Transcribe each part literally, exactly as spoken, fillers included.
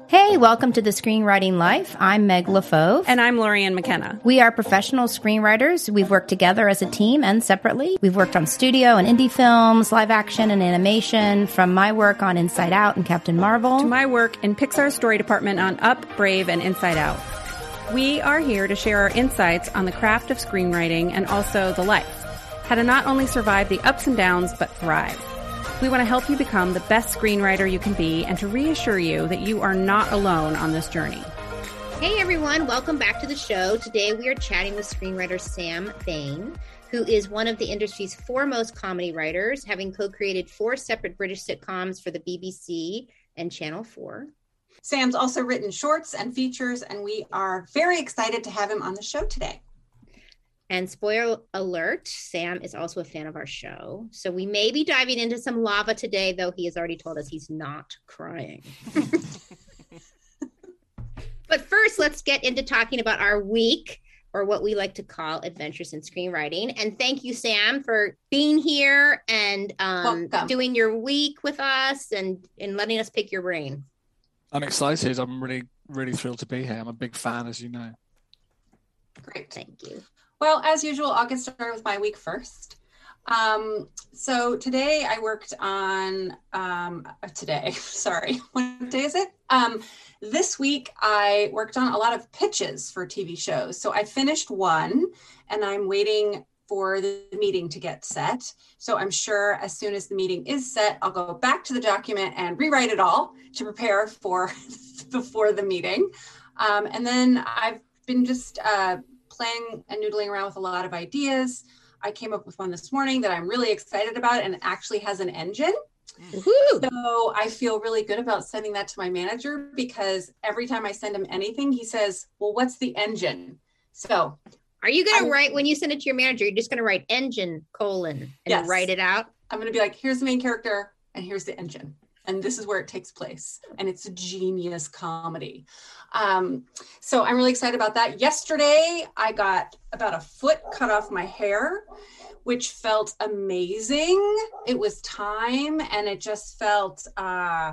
Hey, welcome to the Screenwriting Life. I'm Meg LaFauve. And I'm Lorianne McKenna. We are professional screenwriters. We've worked together as a team and separately. We've worked on studio and indie films, live action and animation, from my work on Inside Out and Captain Marvel to my work in Pixar's story department on Up, Brave, and Inside Out. We are here to share our insights on the craft of screenwriting and also the life. How to not only survive the ups and downs, but thrive. We want to help you become the best screenwriter you can be and to reassure you that you are not alone on this journey. Hey everyone, welcome back to the show. Today we are chatting with screenwriter Sam Bain, who is one of the industry's foremost comedy writers, having co-created four separate British sitcoms for the B B C and Channel four. Sam's also written shorts and features, and we are very excited to have him on the show today. And spoiler alert, Sam is also a fan of our show. So we may be diving into some lava today, though he has already told us he's not crying. But first, let's get into talking about our week, or what we like to call Adventures in Screenwriting. And thank you, Sam, for being here and um, doing your week with us and, and letting us pick your brain. I'm excited. I'm really, really thrilled to be here. I'm a big fan, as you know. Great. Thank you. Well, as usual, I'll get started with my week first. Um, so today I worked on, um, today, sorry, what day is it? Um, this week I worked on a lot of pitches for T V shows. So I finished one and I'm waiting for the meeting to get set. So I'm sure as soon as the meeting is set, I'll go back to the document and rewrite it all to prepare for before the meeting. Um, and then I've been just, uh, playing and noodling around with a lot of ideas. I came up with one this morning that I'm really excited about and it actually has an engine. Woo-hoo. So I feel really good about sending that to my manager because every time I send him anything, he says, well, what's the engine? So are you going to write, when you send it to your manager, you're just going to write engine colon and yes. write it out? I'm going to be like, here's the main character and here's the engine. And this is where it takes place. And it's a genius comedy. Um, so I'm really excited about that. Yesterday, I got about a foot cut off my hair, which felt amazing. It was time. And it just felt uh,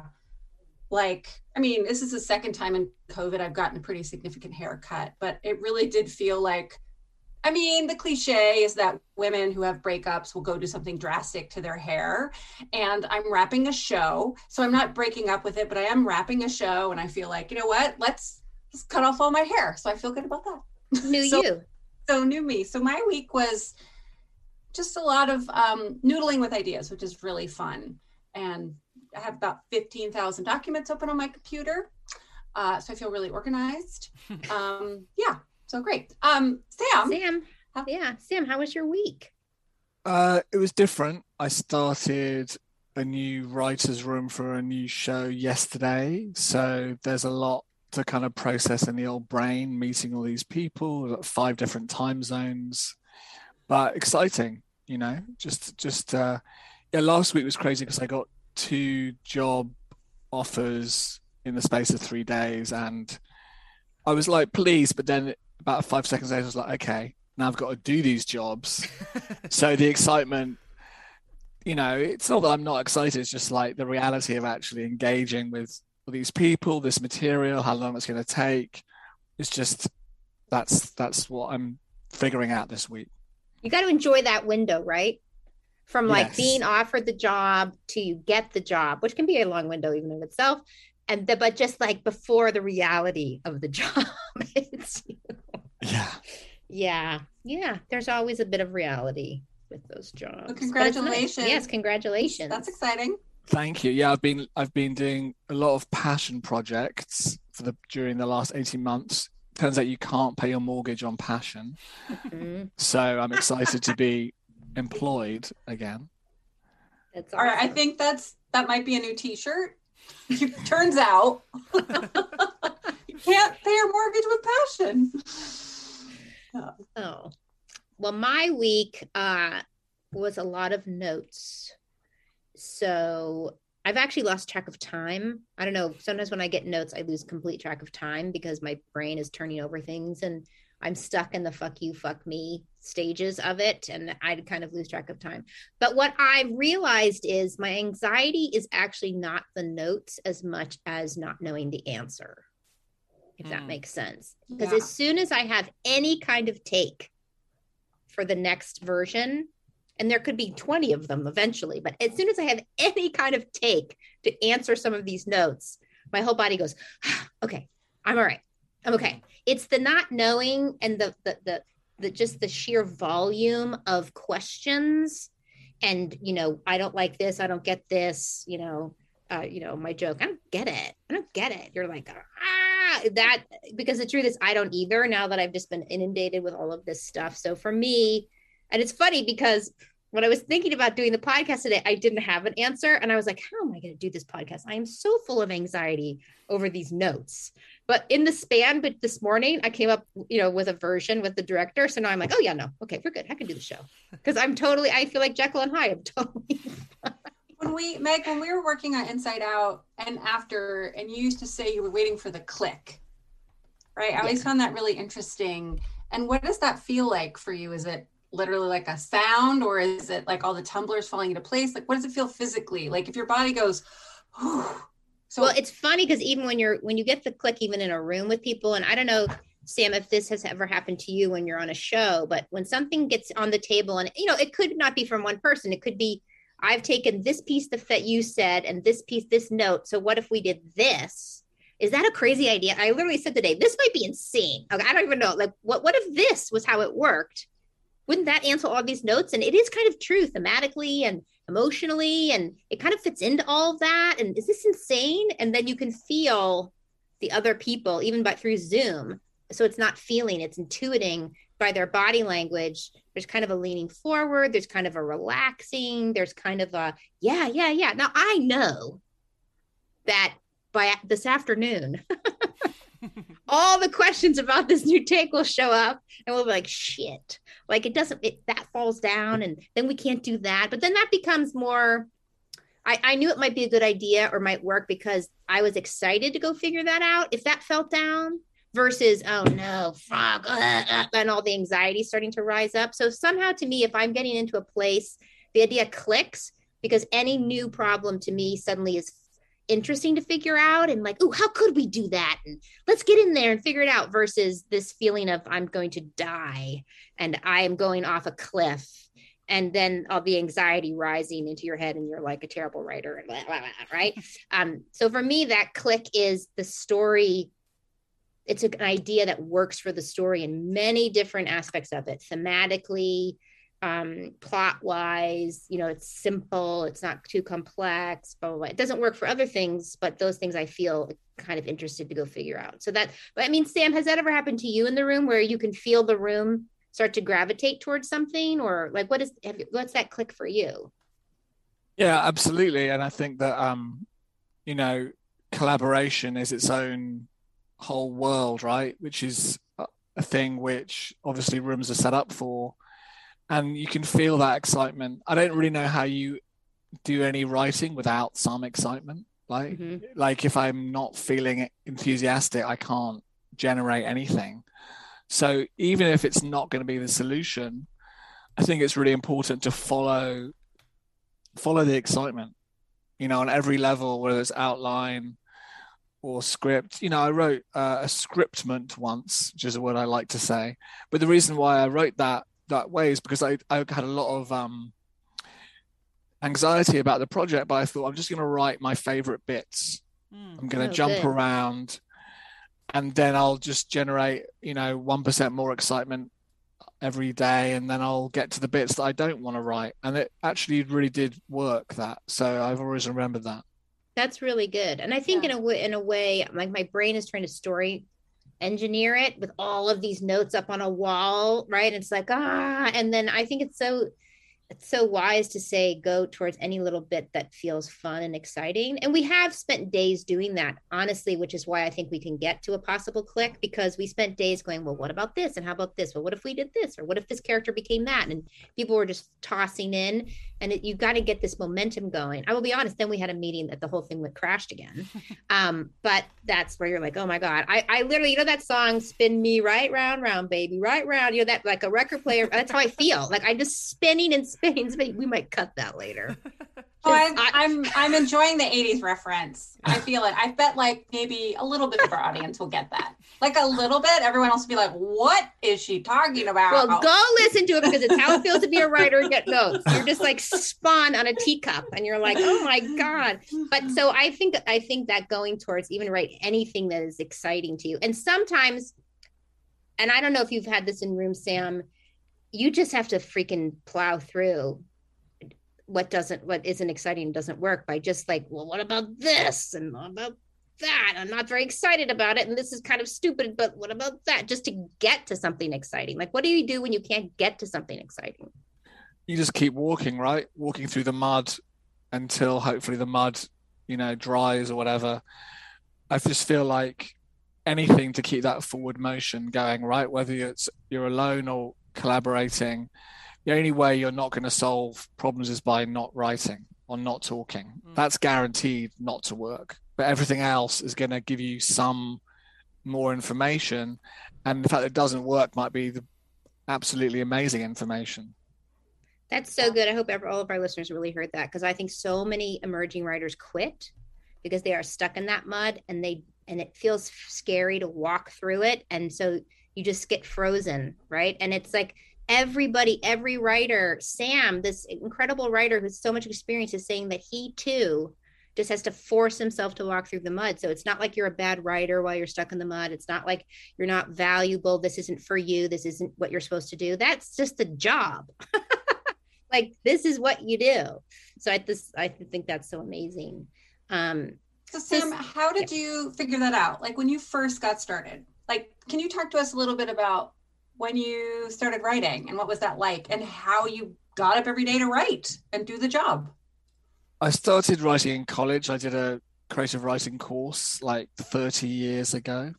like, I mean, this is the second time in COVID I've gotten a pretty significant haircut. But it really did feel like, I mean, the cliche is that women who have breakups will go do something drastic to their hair. And I'm wrapping a show. So I'm not breaking up with it, but I am wrapping a show. And I feel like, you know what, let's just cut off all my hair. So I feel good about that. New so, you. So new me. So my week was just a lot of um, noodling with ideas, which is really fun. And I have about fifteen thousand documents open on my computer. Uh, so I feel really organized. Um, yeah. So great. Um, Sam. Sam. How, yeah. Sam, how was your week? Uh, it was different. I started a new writer's room for a new show yesterday. So there's a lot to kind of process in the old brain, meeting all these people, five different time zones, but exciting, you know, just, just, uh, yeah, last week was crazy because I got two job offers in the space of three days and I was like, please, but then about five seconds later, I was like, okay, now I've got to do these jobs. So the excitement, you know, it's not that I'm not excited. It's just like the reality of actually engaging with these people, this material, how long it's going to take. It's just, that's, that's what I'm figuring out this week. You got to enjoy that window, right? From like yes. being offered the job to you get the job, which can be a long window even in itself. And the, but just like before the reality of the job. It's, you know. Yeah. Yeah. Yeah. There's always a bit of reality with those jobs. Well, congratulations. Nice. Yes. Congratulations. That's exciting. Thank you. Yeah. I've been, I've been doing a lot of passion projects for the, during the last eighteen months. Turns out you can't pay your mortgage on passion. Mm-hmm. So I'm excited to be employed again. That's awesome. All right. I think that's, that might be a new t-shirt. Turns out you can't pay your mortgage with passion. Oh. oh, well, my week uh, was a lot of notes. So I've actually lost track of time. I don't know. Sometimes when I get notes, I lose complete track of time because my brain is turning over things. And I'm stuck in the fuck you, fuck me stages of it. And I'd kind of lose track of time. But what I realized is my anxiety is actually not the notes as much as not knowing the answer, if mm. that makes sense. Because yeah. as soon as I have any kind of take for the next version, and there could be twenty of them eventually, but as soon as I have any kind of take to answer some of these notes, my whole body goes, ah, okay, I'm all right. I'm okay. It's the not knowing and the, the, the, the, just the sheer volume of questions. And, you know, I don't like this. I don't get this, you know, uh, you know, my joke, I don't get it. I don't get it. You're like, ah, that, because the truth is I don't either, now that I've just been inundated with all of this stuff. So for me, and it's funny because when I was thinking about doing the podcast today, I didn't have an answer. And I was like, how am I going to do this podcast? I am so full of anxiety over these notes. But in the span, but this morning, I came up, you know, with a version with the director. So now I'm like, oh yeah, no, okay, we're good. I can do the show. Because I'm totally, I feel like Jekyll and Hyde. I'm totally fine. When we, Meg, when we were working on Inside Out and after, and you used to say you were waiting for the click, right? I always yeah. found that really interesting. And what does that feel like for you? Is it literally like a sound, or is it like all the tumblers falling into place? Like, what does it feel physically? Like if your body goes, whew. So well, it's funny because even when you're, when you get the click, even in a room with people, and I don't know, Sam, if this has ever happened to you when you're on a show, but when something gets on the table and, you know, it could not be from one person. It could be, I've taken this piece that you said and this piece, this note. So what if we did this? Is that a crazy idea? I literally said today, this might be insane. Okay, I don't even know. Like, what, what if this was how it worked? Wouldn't that answer all these notes? And it is kind of true thematically and emotionally, and it kind of fits into all of that. And is this insane? And then you can feel the other people, even by through Zoom. So it's not feeling, it's intuiting by their body language. There's kind of a leaning forward. There's kind of a relaxing. There's kind of a, yeah, yeah, yeah. Now I know that by this afternoon, all the questions about this new take will show up and we'll be like, shit, like it doesn't, it, that falls down and then we can't do that. But then that becomes more, I, I knew it might be a good idea or might work because I was excited to go figure that out. If that fell down versus, oh no, fuck, uh, uh, and all the anxiety starting to rise up. So somehow to me, if I'm getting into a place, the idea clicks because any new problem to me suddenly is interesting to figure out and like, oh, how could we do that? And let's get in there and figure it out versus this feeling of I'm going to die and I am going off a cliff. And then all the anxiety rising into your head and you're like a terrible writer and blah, blah, blah, right? um, so for me, that click is the story. It's an idea that works for the story in many different aspects of it, thematically, um, plot wise, you know, it's simple, it's not too complex, blah, blah, blah. It doesn't work for other things, but those things I feel kind of interested to go figure out. So that, but I mean, Sam, has that ever happened to you in the room where you can feel the room start to gravitate towards something, or like, what is, have you, what's that click for you? Yeah, absolutely. And I think that, um, you know, collaboration is its own whole world, right? Which is a thing which obviously rooms are set up for. And you can feel that excitement. I don't really know how you do any writing without some excitement. Like, mm-hmm. like if I'm not feeling enthusiastic, I can't generate anything. So even if it's not going to be the solution, I think it's really important to follow, follow the excitement, you know, on every level, whether it's outline or script. You know, I wrote uh, a scriptment once, which is a word I like to say. But the reason why I wrote that that way is because I, I had a lot of um, anxiety about the project, but I thought I'm just going to write my favorite bits. Mm, I'm going to oh, jump good. around and then I'll just generate, you know, one percent more excitement every day. And then I'll get to the bits that I don't want to write. And it actually really did work that. So I've always remembered that. That's really good. And I think yeah. in a way, in a way, like my brain is trying to story engineer it with all of these notes up on a wall, right? It's like, ah, and then I think it's so, it's so wise to say, go towards any little bit that feels fun and exciting. And we have spent days doing that, honestly, which is why I think we can get to a possible click, because we spent days going, well, what about this? And how about this? Well, what if we did this? Or what if this character became that? And people were just tossing in, and it, you got to get this momentum going. I will be honest, then we had a meeting that the whole thing went crashed again. um, but that's where you're like, oh my God, I, I literally, you know, that song, Spin Me Right Round, Round, Baby, Right Round, you know, that like a record player. That's how I feel. Like I'm just spinning and spinning, spinning. We might cut that later. Oh, I, I'm I'm enjoying the eighties reference. I feel it. I bet like maybe a little bit of our audience will get that. Like a little bit. Everyone else will be like, what is she talking about? Well, go listen to it because it's how it feels to be a writer and get notes. You're just like spun on a teacup and you're like, oh my God. But so I think I think that going towards even write anything that is exciting to you. And sometimes, and I don't know if you've had this in room, Sam, you just have to freaking plow through what doesn't, what isn't exciting doesn't work by just like, well, what about this? And what about that? I'm not very excited about it. And this is kind of stupid, but what about that? Just to get to something exciting. Like, what do you do when you can't get to something exciting? You just keep walking, right? Walking through the mud until hopefully the mud, you know, dries or whatever. I just feel like anything to keep that forward motion going, right? Whether it's you're alone or collaborating, the only way you're not going to solve problems is by not writing or not talking. Mm. That's guaranteed not to work. But everything else is going to give you some more information. And the fact that it doesn't work might be the absolutely amazing information. That's so good. I hope all of our listeners really heard that, because I think so many emerging writers quit because they are stuck in that mud and they and it feels scary to walk through it. And so you just get frozen, right? And it's like, everybody, every writer, Sam, this incredible writer who's so much experience, is saying that he too just has to force himself to walk through the mud. So it's not like you're a bad writer while you're stuck in the mud. It's not like you're not valuable. This isn't for you. This isn't what you're supposed to do. That's just a job. Like, this is what you do. So I just, I think that's so amazing. Um, so Sam, so, how did yeah. you figure that out? Like when you first got started, like, can you talk to us a little bit about when you started writing and what was that like and how you got up every day to write and do the job? I started writing in college. I did a creative writing course like thirty years ago.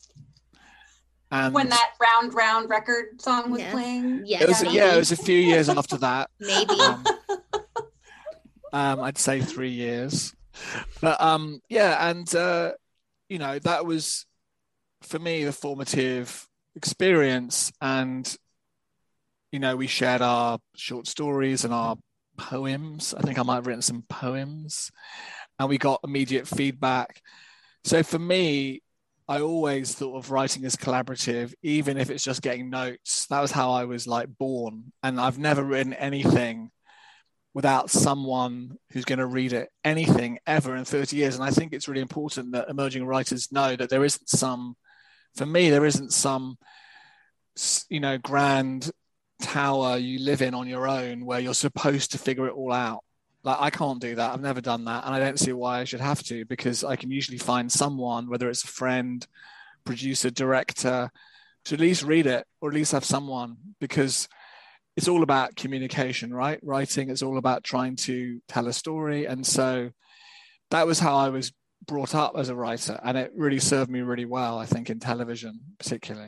And when that Round Round record song was yes. playing? Yes. It was, yeah, it was a few years after that. Maybe. Um, um, I'd say three years. But um, yeah, and, uh, you know, that was, for me, the formative experience. And, you know, we shared our short stories and our poems. I think I might have written some poems, and we got immediate feedback. So for me, I always thought of writing as collaborative, even if it's just getting notes. That was how I was like born. And I've never written anything without someone who's going to read it, anything ever in thirty years. And I think it's really important that emerging writers know that there isn't some, for me, there isn't some, you know, grand tower you live in on your own where you're supposed to figure it all out. Like, I can't do that. I've never done that. And I don't see why I should have to, because I can usually find someone, whether it's a friend, producer, director, to at least read it, or at least have someone, because it's all about communication, right? Writing is all about trying to tell a story. And so that was how I was brought up as a writer. And it really served me really well, I think, in television particularly.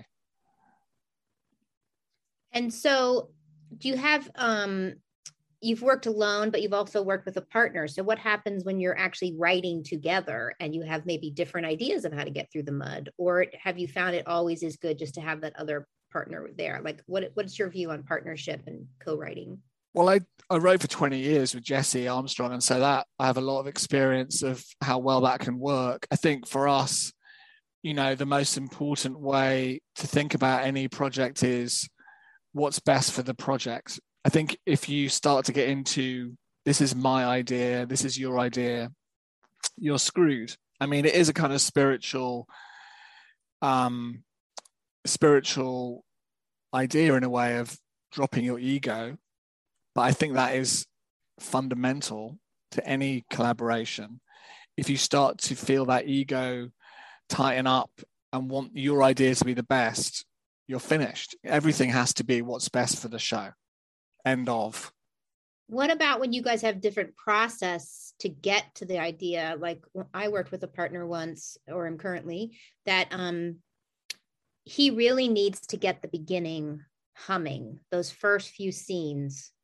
And so do you have, um, you've worked alone, but you've also worked with a partner. So what happens when you're actually writing together and you have maybe different ideas of how to get through the mud? Or have you found it always is good just to have that other partner there? Like, what what's your view on partnership and co-writing? Well, I, I wrote for twenty years with Jesse Armstrong. And so that I have a lot of experience of how well that can work. I think for us, you know, the most important way to think about any project is what's best for the project. I think if you start to get into, this is my idea, this is your idea, you're screwed. I mean, it is a kind of spiritual, um, spiritual idea in a way of dropping your ego. But I think that is fundamental to any collaboration. If you start to feel that ego tighten up and want your idea to be the best, you're finished. Everything has to be what's best for the show. End of. What about when you guys have different process to get to the idea? Like, I worked with a partner once, or am currently, that um, he really needs to get the beginning humming, those first few scenes,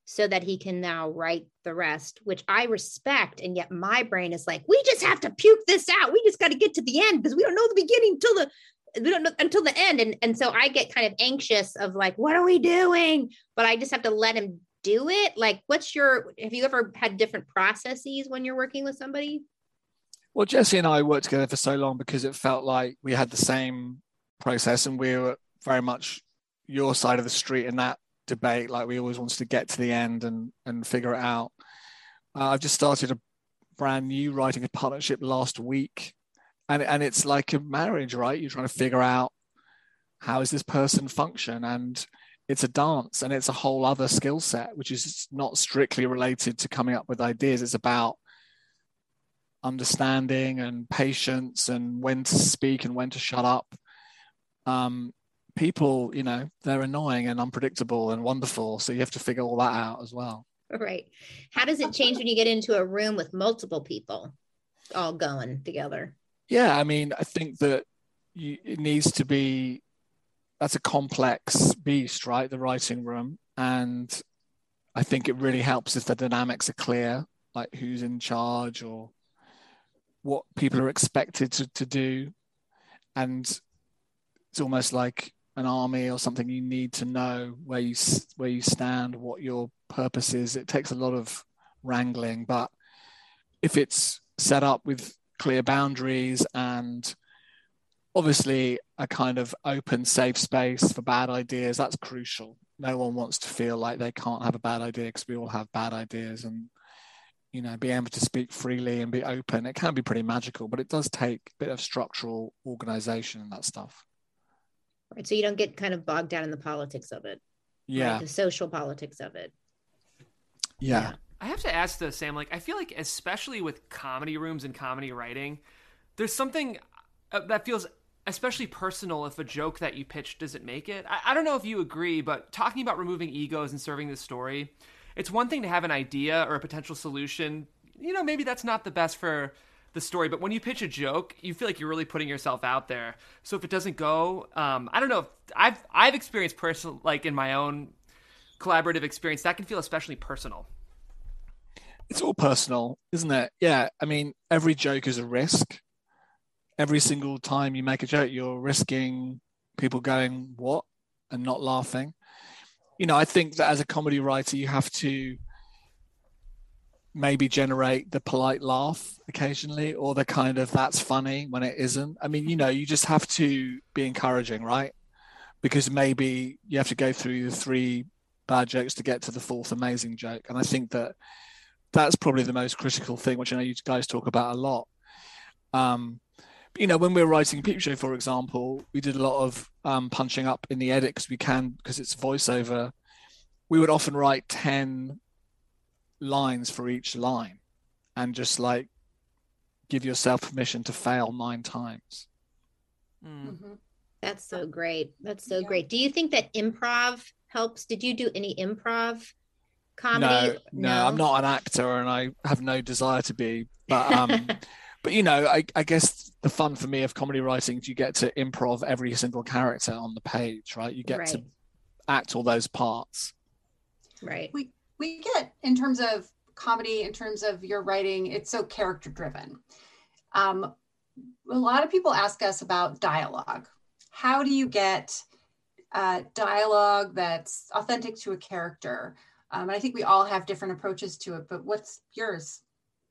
so that he can now write the rest, which I respect. And yet my brain is like, we just have to puke this out. We just got to get to the end because we don't know the beginning till the, we don't know until the end. And, and so I get kind of anxious of like, what are we doing? But I just have to let him do it. Like, what's your, have you ever had different processes when you're working with somebody? Well, Jesse and I worked together for so long because it felt like we had the same process and we were very much your side of the street in that debate. Like, we always wanted to get to the end and, and figure it out. Uh, I've just started a brand new writing partnership last week. And, and it's like a marriage, right? You're trying to figure out how does this person function? And it's a dance and it's a whole other skill set, which is not strictly related to coming up with ideas. It's about understanding and patience and when to speak and when to shut up. Um, people, you know, they're annoying and unpredictable and wonderful. So you have to figure all that out as well. Right. How does it change when you get into a room with multiple people all going together? Yeah, I mean, I think that you, it needs to be, that's a complex beast, right? The writing room. And I think it really helps if the dynamics are clear, like who's in charge or what people are expected to, to do. And it's almost like an army or something. You need to know where you where you stand, what your purpose is. It takes a lot of wrangling, but if it's set up with clear boundaries and obviously a kind of open, safe space for bad ideas, that's crucial. No one wants to feel like they can't have a bad idea because we all have bad ideas. And you know, being able to speak freely and be open, it can be pretty magical, but it does take a bit of structural organization and that stuff. Right. So you don't get kind of bogged down in the politics of it. Yeah. Right? The social politics of it. Yeah. yeah. I have to ask though, Sam, like, I feel like especially with comedy rooms and comedy writing, there's something that feels especially personal if a joke that you pitch doesn't make it. I, I don't know if you agree, but talking about removing egos and serving the story, it's one thing to have an idea or a potential solution. You know, maybe that's not the best for the story, but when you pitch a joke, you feel like you're really putting yourself out there. So if it doesn't go, um, I don't know. If I've I've experienced personal, like in my own collaborative experience, that can feel especially personal. It's all personal, isn't it? Yeah. I mean, every joke is a risk. Every single time you make a joke, you're risking people going, what? And not laughing. You know, I think that as a comedy writer, you have to maybe generate the polite laugh occasionally, or the kind of that's funny when it isn't. I mean, you know, you just have to be encouraging, right? Because maybe you have to go through the three bad jokes to get to the fourth amazing joke. And I think that that's probably the most critical thing, which I know you guys talk about a lot. Um, you know, when we were writing Peep Show, for example, we did a lot of um, punching up in the edit because we can, because it's voiceover. We would often write ten lines for each line and just like give yourself permission to fail nine times. Mm-hmm. That's so great. That's so yeah. great. Do you think that improv helps? Did you do any improv comedy? No, no, no, I'm not an actor and I have no desire to be, but um but you know, I, I guess the fun for me of comedy writing is you get to improv every single character on the page, right? You get right. to act all those parts. Right. We we get, in terms of comedy, in terms of your writing, it's so character driven. Um, a lot of people ask us about dialogue. How do you get uh, dialogue that's authentic to a character? Um, and I think we all have different approaches to it, but what's yours?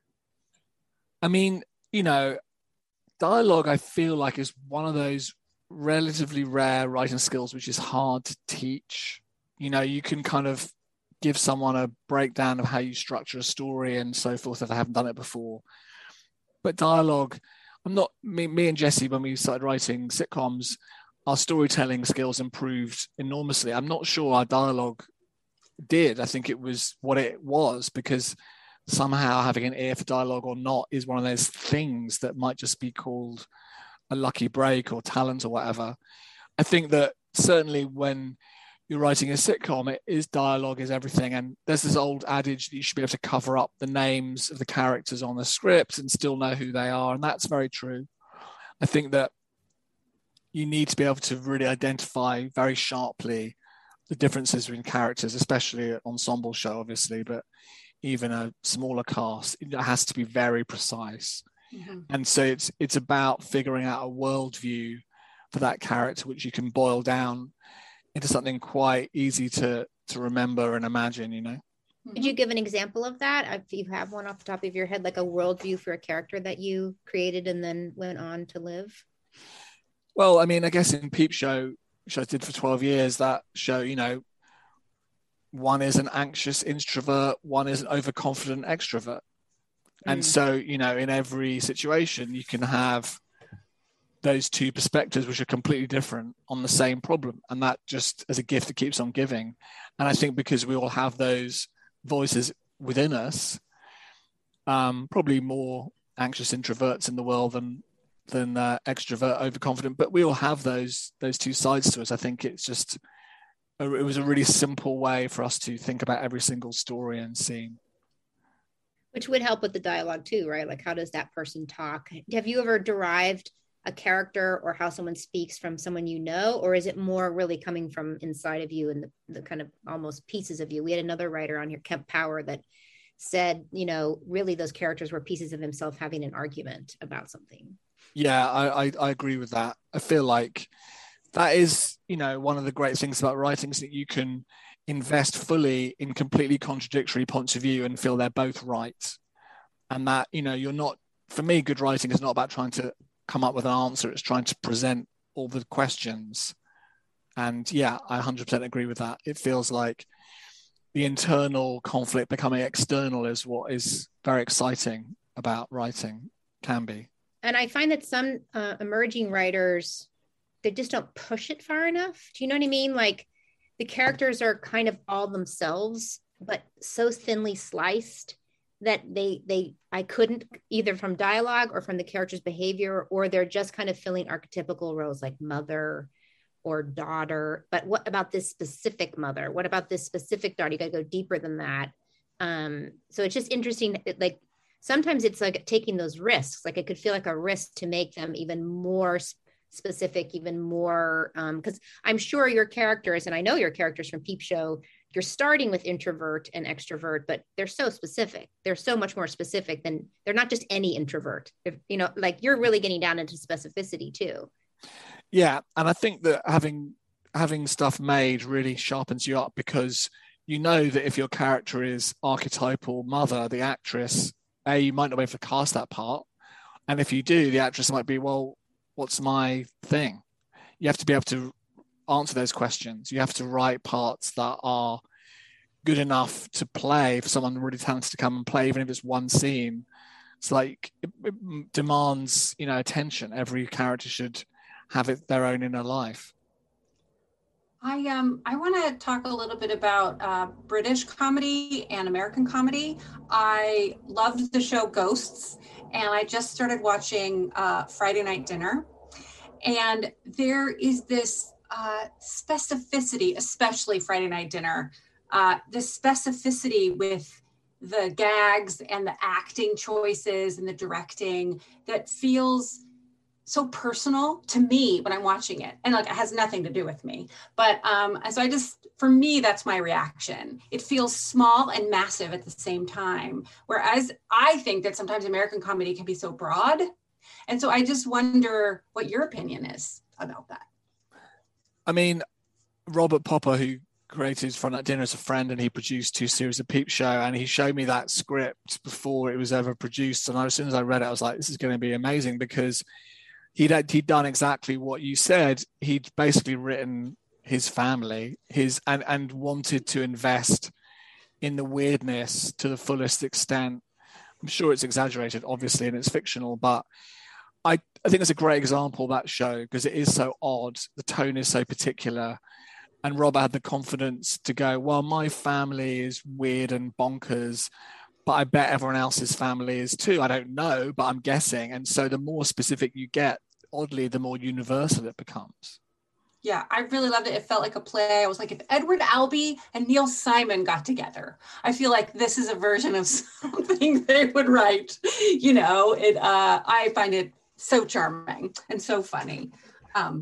I mean, you know, dialogue, I feel like, is one of those relatively rare writing skills which is hard to teach. You know, you can kind of give someone a breakdown of how you structure a story and so forth if they haven't done it before. But dialogue, I'm not, me, me and Jesse, when we started writing sitcoms, our storytelling skills improved enormously. I'm not sure our dialogue did. I think it was what it was, because somehow having an ear for dialogue or not is one of those things that might just be called a lucky break or talent or whatever. I think that certainly when you're writing a sitcom, it is dialogue is everything. And there's this old adage that you should be able to cover up the names of the characters on the script and still know who they are. And that's very true. I think that you need to be able to really identify very sharply the differences between characters, especially an ensemble show, obviously, but even a smaller cast, it has to be very precise. Mm-hmm. And so it's it's about figuring out a worldview for that character, which you can boil down into something quite easy to to remember and imagine, you know. Could you give an example of that? If you have one off the top of your head, like a worldview for a character that you created and then went on to live? Well, I mean, I guess in Peep Show, which I did for twelve years, that show, you know, one is an anxious introvert, one is an overconfident extrovert. Mm. And so, you know, in every situation, you can have those two perspectives, which are completely different on the same problem. And that just as a gift that keeps on giving. And I think because we all have those voices within us, um, probably more anxious introverts in the world than than uh, extrovert overconfident, but we all have those those two sides to us. I think it's just a, it was a really simple way for us to think about every single story and scene, which would help with the dialogue too, right? Like, how does that person talk? Have you ever derived a character or how someone speaks from someone you know, or is it more really coming from inside of you and the, the kind of almost pieces of you? We had another writer on here, Kemp Power, that said, you know, really those characters were pieces of himself having an argument about something. Yeah, I, I, I agree with that. I feel like that is, you know, one of the great things about writing is that you can invest fully in completely contradictory points of view and feel they're both right. And that, you know, you're not, for me, good writing is not about trying to come up with an answer. It's trying to present all the questions. And yeah, I one hundred percent agree with that. It feels like the internal conflict becoming external is what is very exciting about writing, can be. And I find that some uh, emerging writers, they just don't push it far enough. Do you know what I mean? Like, the characters are kind of all themselves, but so thinly sliced that they, they, I couldn't, either from dialogue or from the character's behavior, or they're just kind of filling archetypical roles like mother or daughter. But what about this specific mother? What about this specific daughter? You got to go deeper than that. Um, so it's just interesting. Like, sometimes it's like taking those risks. Like, it could feel like a risk to make them even more specific, even more, um, because I'm sure your characters, and I know your characters from Peep Show, you're starting with introvert and extrovert, but they're so specific. They're so much more specific than, they're not just any introvert. If, you know, like, you're really getting down into specificity too. Yeah. And I think that having, having stuff made really sharpens you up, because you know that if your character is archetypal mother, the actress, A, you might not be able to cast that part. And if you do, the actress might be, well, what's my thing? You have to be able to answer those questions. You have to write parts that are good enough to play for someone really talented to come and play, even if it's one scene. It's like, it, it demands, you know, attention. Every character should have it their own inner life. I um I want to talk a little bit about uh, British comedy and American comedy. I loved the show Ghosts, and I just started watching uh, Friday Night Dinner. And there is this uh, specificity, especially Friday Night Dinner, uh, this specificity with the gags and the acting choices and the directing that feels so personal to me when I'm watching it. And like, it has nothing to do with me. But um, so I just, for me, that's my reaction. It feels small and massive at the same time. Whereas I think that sometimes American comedy can be so broad. And so I just wonder what your opinion is about that. I mean, Robert Popper, who created Friday Night Dinner, as a friend, and he produced two series of Peep Show, and he showed me that script before it was ever produced. And as soon as I read it, I was like, this is going to be amazing, because He'd, he'd done exactly what you said. He'd basically written his family, his and, and wanted to invest in the weirdness to the fullest extent. I'm sure it's exaggerated, obviously, and it's fictional, but I, I think it's a great example of that show, because it is so odd. The tone is so particular. And Rob had the confidence to go, well, my family is weird and bonkers, but I bet everyone else's family is too. I don't know, but I'm guessing. And so the more specific you get, oddly, the more universal it becomes. Yeah, I really loved it. It felt like a play. I was like, if Edward Albee and Neil Simon got together, I feel like this is a version of something they would write. You know, it. Uh, I find it so charming and so funny. Um,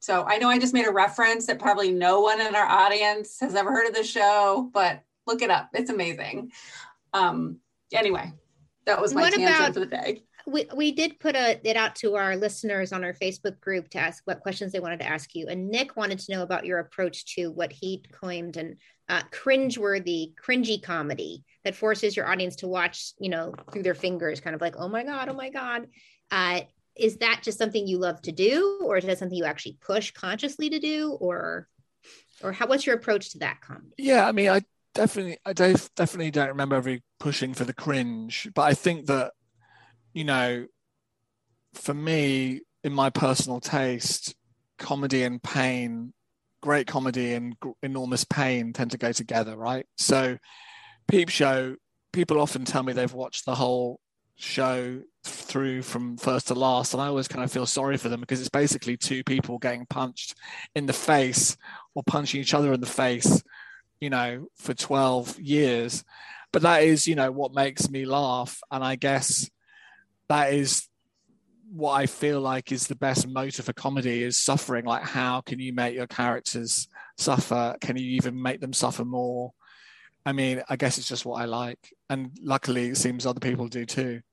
So I know I just made a reference that probably no one in our audience has ever heard of the show, but look it up. It's amazing. Um, anyway, that was my what tangent about, for the day. We, we did put a, it out to our listeners on our Facebook group to ask what questions they wanted to ask you. And Nick wanted to know about your approach to what he coined an uh, cringeworthy, cringy comedy that forces your audience to watch, you know, through their fingers, kind of like, oh my God, oh my God. Uh, is that just something you love to do? Or is that something you actually push consciously to do? Or, or how, what's your approach to that comedy? Yeah, I mean, I definitely, I don't, definitely don't remember ever pushing for the cringe, but I think that, you know, for me, in my personal taste, comedy and pain, great comedy and g- enormous pain tend to go together, right? So Peep Show, people often tell me they've watched the whole show through from first to last, and I always kind of feel sorry for them because it's basically two people getting punched in the face or punching each other in the face, you know, for twelve years. But that is, you know, what makes me laugh. And I guess that is what I feel like is the best motive for comedy, is suffering. Like, how can you make your characters suffer? Can you even make them suffer more? I mean, I guess it's just what I like. And luckily, it seems other people do too.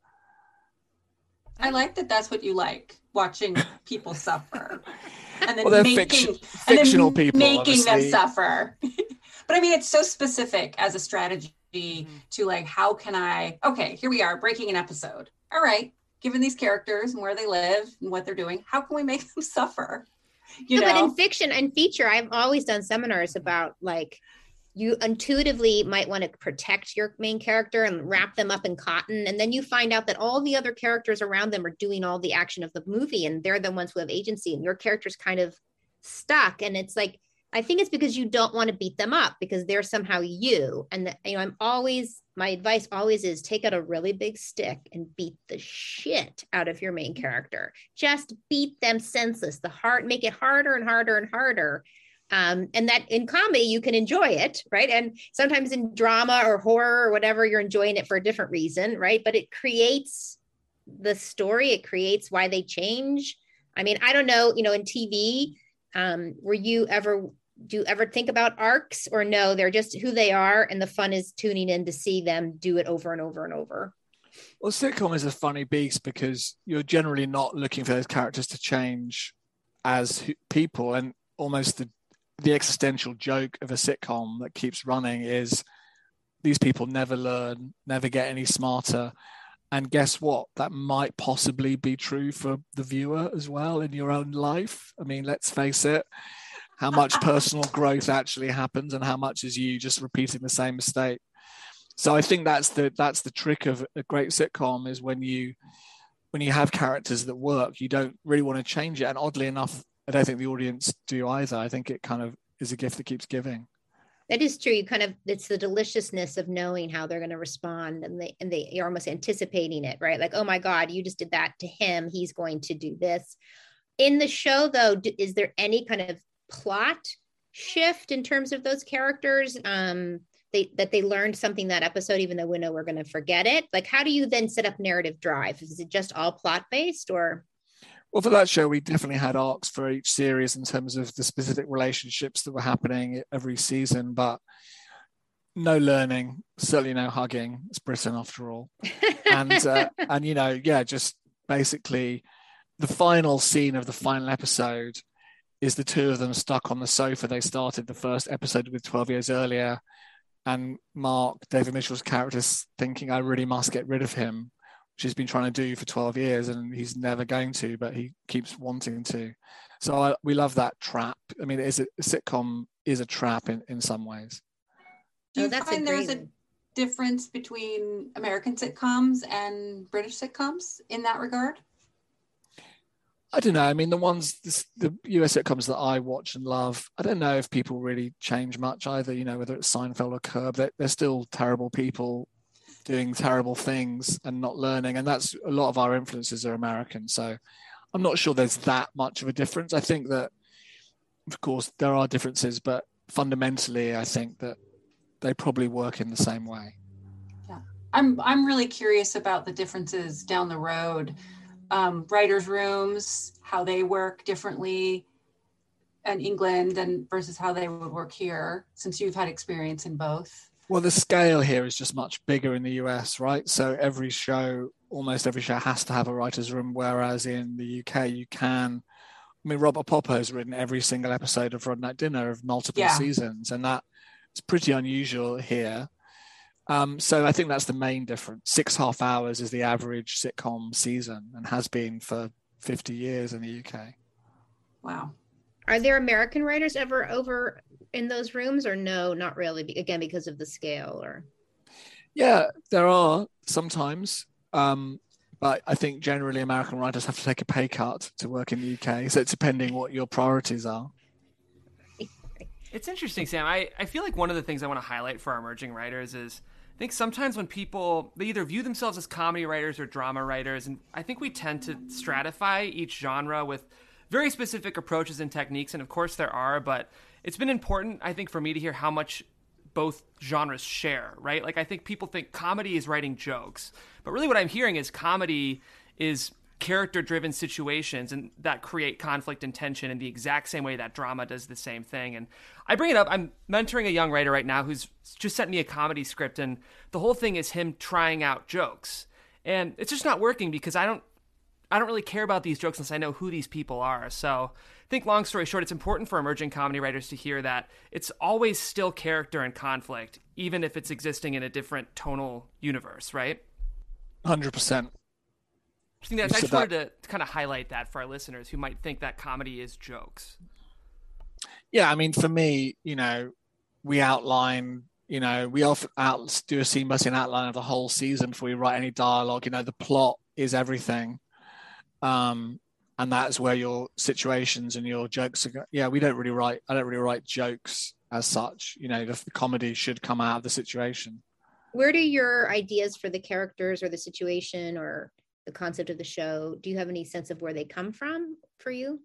I like that that's what you like, watching people suffer. And then well, they're making, fiction, and fictional then people, making obviously. them suffer. But I mean, it's so specific as a strategy mm-hmm. to like, how can I, okay, here we are breaking an episode. All right, given these characters and where they live and what they're doing, how can we make them suffer? You no, know? But in fiction and feature, I've always done seminars about like, you intuitively might want to protect your main character and wrap them up in cotton. And then you find out that all the other characters around them are doing all the action of the movie. And they're the ones who have agency, and your character's kind of stuck. And it's like, I think it's because you don't want to beat them up because they're somehow you. And, the, you know, I'm always, my advice always is take out a really big stick and beat the shit out of your main character. Just beat them senseless. The heart, make it harder and harder and harder. Um, and that in comedy, you can enjoy it, right? And sometimes in drama or horror or whatever, you're enjoying it for a different reason, right? But it creates the story. It creates why they change. I mean, I don't know, you know, in T V, um, were you ever, do you ever think about arcs, or no, they're just who they are, and the fun is tuning in to see them do it over and over and over? Well, sitcom is a funny beast because you're generally not looking for those characters to change as people, and almost the the existential joke of a sitcom that keeps running is these people never learn, never get any smarter. And guess what? That might possibly be true for the viewer as well in your own life. I mean, let's face it, how much personal growth actually happens and how much is you just repeating the same mistake. So I think that's the that's the trick of a great sitcom, is when you when you have characters that work, you don't really want to change it. And oddly enough, I don't think the audience do either. I think it kind of is a gift that keeps giving. That is true. You kind of, it's the deliciousness of knowing how they're going to respond, and they, and they, you're almost anticipating it, right? Like, oh my God, you just did that to him. He's going to do this. In the show though, is there any kind of plot shift in terms of those characters? Um, they, that they learned something that episode, even though we know we're going to forget it. Like, how do you then set up narrative drive? Is it just all plot based, or? Well, for that show, we definitely had arcs for each series in terms of the specific relationships that were happening every season, but no learning, certainly no hugging. It's Britain after all. And, uh, and you know, yeah, just basically the final scene of the final episode is the two of them stuck on the sofa. They started the first episode with twelve years earlier, and Mark, David Mitchell's character, is thinking, I really must get rid of him, which he's been trying to do for twelve years, and he's never going to, but he keeps wanting to. So I, we love that trap. I mean, it is a, a sitcom is a trap in, in some ways. Do you oh, that's find a there's a difference between American sitcoms and British sitcoms in that regard? I don't know. I mean, the ones, the U S sitcoms that I watch and love, I don't know if people really change much either, you know, whether it's Seinfeld or Curb, they're, they're still terrible people doing terrible things and not learning. And that's a lot of our influences are American. So I'm not sure there's that much of a difference. I think that, of course, there are differences, but fundamentally, I think that they probably work in the same way. Yeah, I'm I'm really curious about the differences down the road. Um, writers' rooms, how they work differently. in England and versus how they would work here, since you've had experience in both? Well, the scale here is just much bigger in the U S, right? So every show, almost every show has to have a writer's room, whereas in the U K, you can, I mean, Robert Popper has written every single episode of Friday Night Dinner of multiple yeah. seasons, and that it's pretty unusual here. Um, so I think that's the main difference. Six half hours is the average sitcom season and has been for fifty years in the U K. Wow. Are there American writers ever over in those rooms, or no, not really? Again, because of the scale, or? Yeah, there are sometimes. Um, but I think generally American writers have to take a pay cut to work in the U K. So it's depending what your priorities are. It's interesting, Sam. I, I feel like one of the things I want to highlight for our emerging writers is I think sometimes when people, they either view themselves as comedy writers or drama writers, and I think we tend to stratify each genre with very specific approaches and techniques, and of course there are, but it's been important, I think, for me to hear how much both genres share, right? Like, I think people think comedy is writing jokes, but really what I'm hearing is comedy is character-driven situations and that create conflict and tension in the exact same way that drama does the same thing. And I bring it up, I'm mentoring a young writer right now who's just sent me a comedy script, and the whole thing is him trying out jokes. And it's just not working because I don't I don't really care about these jokes unless I know who these people are. So I think, long story short, it's important for emerging comedy writers to hear that it's always still character and conflict, even if it's existing in a different tonal universe, right? one hundred percent. I think that, I just wanted to, to kind of highlight that for our listeners who might think that comedy is jokes. Yeah, I mean, for me, you know, we outline, you know, we often out, do a scene by scene outline of the whole season before we write any dialogue. You know, the plot is everything. Um, and that's where your situations and your jokes are. Yeah, we don't really write, I don't really write jokes as such. You know, the, the comedy should come out of the situation. Where do your ideas for the characters or the situation or the concept of the show, do you have any sense of where they come from for you?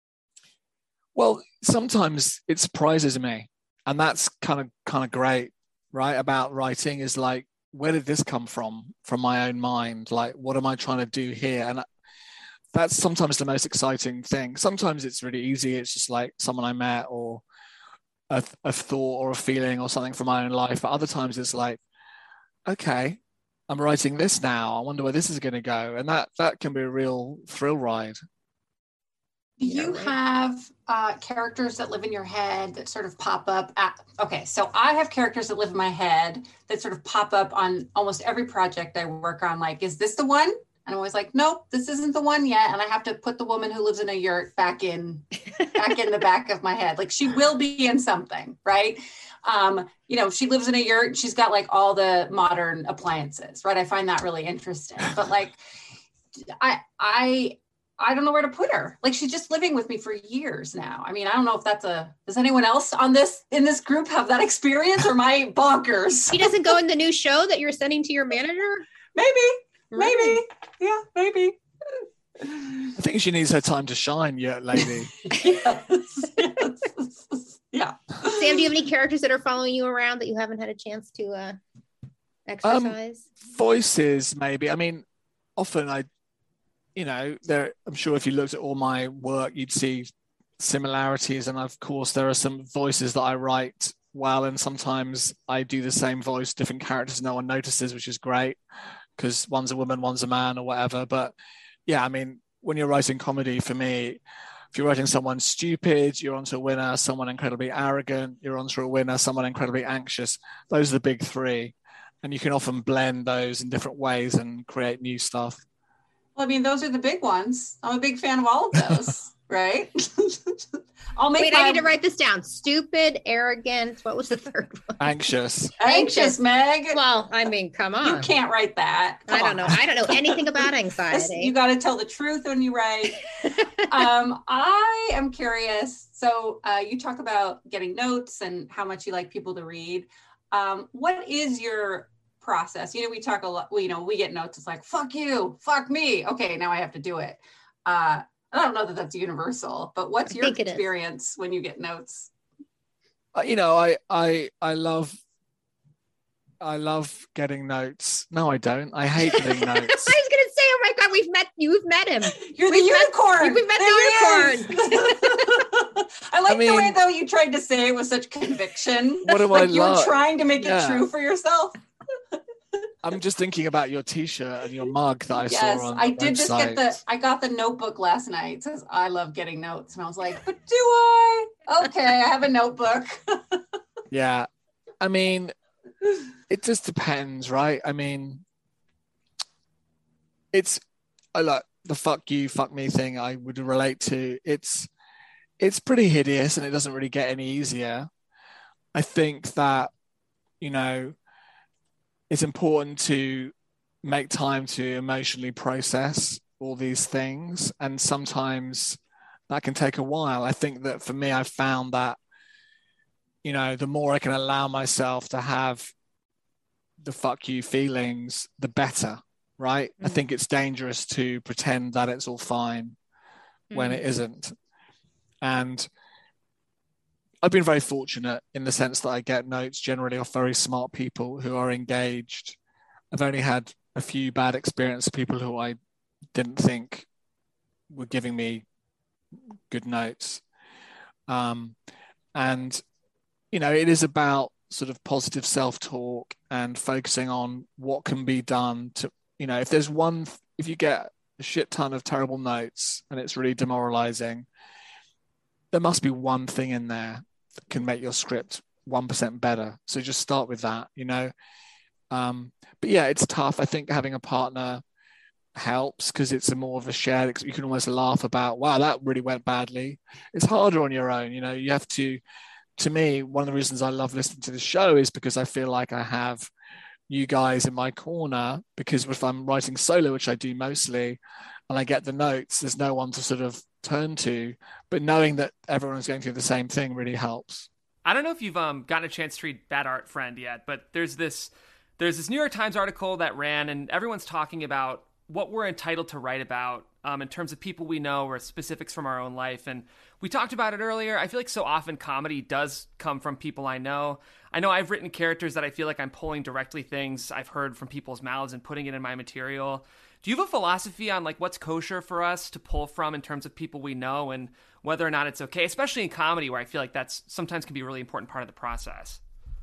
Well, sometimes it surprises me, and that's kind of kind of great, right? About writing is like, where did this come from? From my own mind? Like, what am I trying to do here? And that's sometimes the most exciting thing. Sometimes it's really easy. It's just like someone I met, or a, a thought or a feeling or something from my own life. But other times it's like, okay, I'm writing this now. I wonder where this is going to go. And that that can be a real thrill ride. Do you have uh, characters that live in your head that sort of pop up? At, okay, so I have characters that live in my head that sort of pop up on almost every project I work on. Like, is this the one? And I'm always like, nope, this isn't the one yet. And I have to put the woman who lives in a yurt back in, back in the back of my head. Like, she will be in something, right? Um, you know, she lives in a yurt. She's got like all the modern appliances, right? I find that really interesting. But like, I, I, I don't know where to put her. Like, she's just living with me for years now. I mean, I don't know if that's a, does anyone else on this, in this group have that experience, or am I bonkers? She doesn't go in the new show that you're sending to your manager? Maybe, maybe. Yeah, maybe. I think she needs her time to shine, yeah, lady. Yes, yes. Yeah. Sam, do you have any characters that are following you around that you haven't had a chance to uh, exercise? Um, voices, maybe. I mean, often I, you know, there. I'm sure if you looked at all my work, you'd see similarities. And of course, there are some voices that I write well, and sometimes I do the same voice, different characters no one notices, which is great because one's a woman, one's a man, or whatever. But yeah, I mean, when you're writing comedy, for me, if you're writing someone stupid, you're onto a winner. Someone incredibly arrogant, you're onto a winner. Someone incredibly anxious. Those are the big three. And you can often blend those in different ways and create new stuff. Well, I mean, those are the big ones. I'm a big fan of all of those, right? I'll make Wait, my... I need to write this down. Stupid, arrogant. What was the third one? Anxious. Anxious, Meg. Well, I mean, come on. You can't write that. Come I don't on. know. I don't know anything about anxiety. You got to tell the truth when you write. um, I am curious. So uh, you talk about getting notes and how much you like people to read. Um, what is your process? You know, we talk a lot, we, you know, we get notes. It's like, fuck you, fuck me. Okay, now I have to do it. Uh, I don't know that that's universal, but what's your experience when you get notes? Uh, you know, I, I, I love, I love getting notes. No, I don't. I hate getting notes. I was going to say, oh my God, we've met, you've met him. You're we've the unicorn. Met, we've met there the unicorn. I like like I mean, the way though you tried to say it with such conviction. What do like I you love? were trying to make yeah. it true for yourself. I'm just thinking about your T-shirt and your mug that I yes, saw on I the did website. just get the, I got the notebook last night because I love getting notes. And I was like, but do I? Okay, I have a notebook. Yeah. I mean, it just depends, right? I mean, it's, I like the fuck you, fuck me thing I would relate to. It's, it's pretty hideous and it doesn't really get any easier. I think that, you know, it's important to make time to emotionally process all these things. And sometimes that can take a while. I think that for me, I've found that, you know, the more I can allow myself to have the fuck you feelings, the better, right? Mm. I think it's dangerous to pretend that it's all fine mm. when it isn't. And I've been very fortunate in the sense that I get notes generally off very smart people who are engaged. I've only had a few bad experiences, people who I didn't think were giving me good notes. Um, and, you know, it is about sort of positive self-talk and focusing on what can be done to, you know, if there's one, if you get a shit ton of terrible notes and it's really demoralizing, there must be one thing in there that can make your script one percent better. So just start with that, you know. Um, but yeah, it's tough. I think having a partner helps because it's a more of a shared, you can almost laugh about, wow, that really went badly. It's harder on your own, you know. You have to, to me, one of the reasons I love listening to the show is because I feel like I have you guys in my corner, because if I'm writing solo, which I do mostly, and I get the notes, there's no one to sort of turn to, but knowing that everyone's going through the same thing really helps. I don't know if you've um, gotten a chance to read Bad Art Friend yet, but there's this there's this New York Times article that ran, and everyone's talking about what we're entitled to write about um, in terms of people we know or specifics from our own life. And we talked about it earlier. I feel like so often comedy does come from people I know. I know I've written characters that I feel like I'm pulling directly things I've heard from people's mouths and putting it in my material. Do you have a philosophy on like what's kosher for us to pull from in terms of people we know and whether or not it's okay, especially in comedy where I feel like that's sometimes can be a really important part of the process?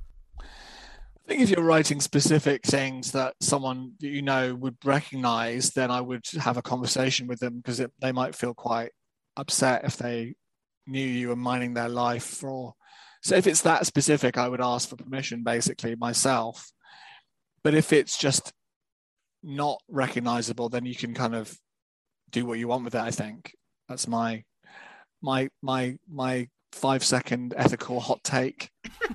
I think if you're writing specific things that someone that you know would recognize, then I would have a conversation with them because they might feel quite upset if they knew you were mining their life for. So if it's that specific, I would ask for permission basically myself. But if it's just not recognizable, then you can kind of do what you want with it. I think that's my my my my five second ethical hot take.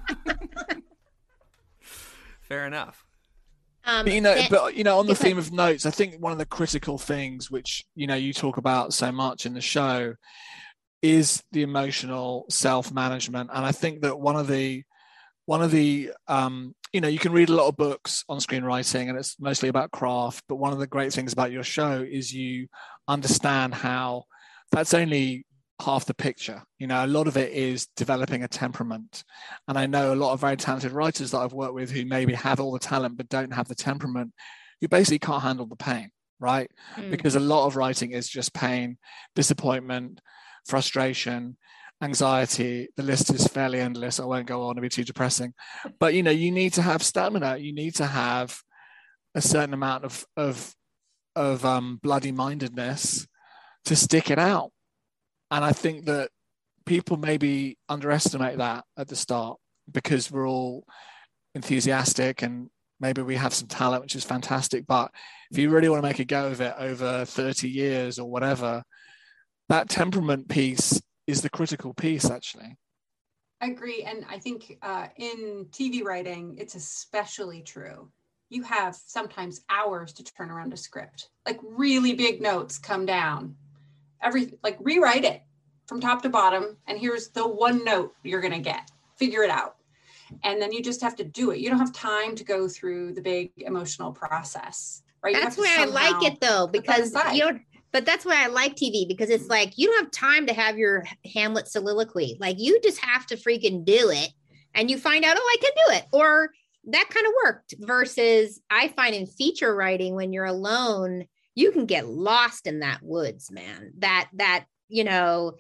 Fair enough. Um, but, you know, it, but you know, on the theme of notes, I think one of the critical things which you know you talk about so much in the show is the emotional self-management, and I think that one of the one of the um, you know, you can read a lot of books on screenwriting and it's mostly about craft, but one of the great things about your show is you understand how that's only half the picture. You know, a lot of it is developing a temperament. And I know a lot of very talented writers that I've worked with who maybe have all the talent but don't have the temperament, who basically can't handle the pain, right? Mm. Because a lot of writing is just pain, disappointment, frustration, anxiety. The list is fairly endless. I won't go on, it'll be too depressing. But you know, you need to have stamina. You need to have a certain amount of of of um, bloody mindedness to stick it out. And I think that people maybe underestimate that at the start because we're all enthusiastic and maybe we have some talent, which is fantastic. But if you really want to make a go of it over thirty years or whatever, that temperament piece is the critical piece, actually. I agree. And I think uh, in T V writing, it's especially true. You have sometimes hours to turn around a script. Like really big notes come down. Every like rewrite it from top to bottom. And here's the one note you're going to get. Figure it out. And then you just have to do it. You don't have time to go through the big emotional process, right? That's why I like it though, because you don't. But that's why I like T V, because it's like, you don't have time to have your Hamlet soliloquy. Like you just have to freaking do it and you find out, oh, I can do it. Or that kind of worked versus I find in feature writing, when you're alone, you can get lost in that woods, man. That, that, you know,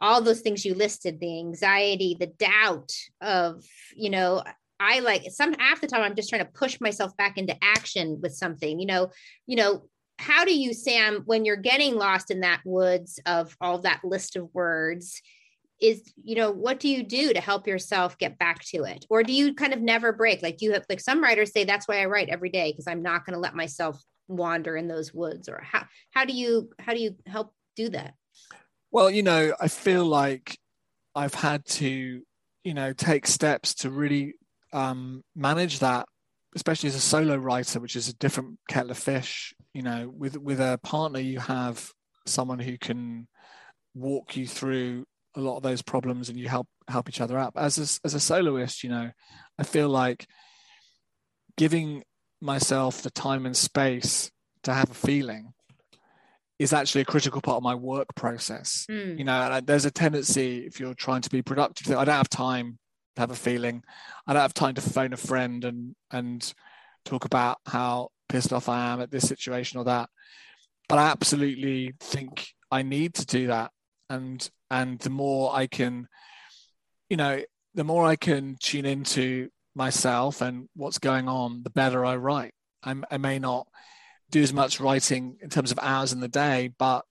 all those things you listed, the anxiety, the doubt of, you know, I like some half the time I'm just trying to push myself back into action with something, you know, you know, how do you, Sam, when you're getting lost in that woods of all that list of words, is, you know, what do you do to help yourself get back to it? Or do you kind of never break? Like, do you have, like some writers say, that's why I write every day, because I'm not going to let myself wander in those woods? Or how, how do you, how do you help do that? Well, you know, I feel like I've had to, you know, take steps to really um, manage that, especially as a solo writer, which is a different kettle of fish. You know, with with a partner, you have someone who can walk you through a lot of those problems, and you help help each other out. As a, as a soloist, you know, I feel like giving myself the time and space to have a feeling is actually a critical part of my work process. Mm. You know, and I, there's a tendency, if you're trying to be productive, I don't have time to have a feeling. I don't have time to phone a friend and and talk about how pissed off I am at this situation or that. But I absolutely think I need to do that. And and the more I can, you know, the more I can tune into myself and what's going on, the better I write. I'm, I may not do as much writing in terms of hours in the day, but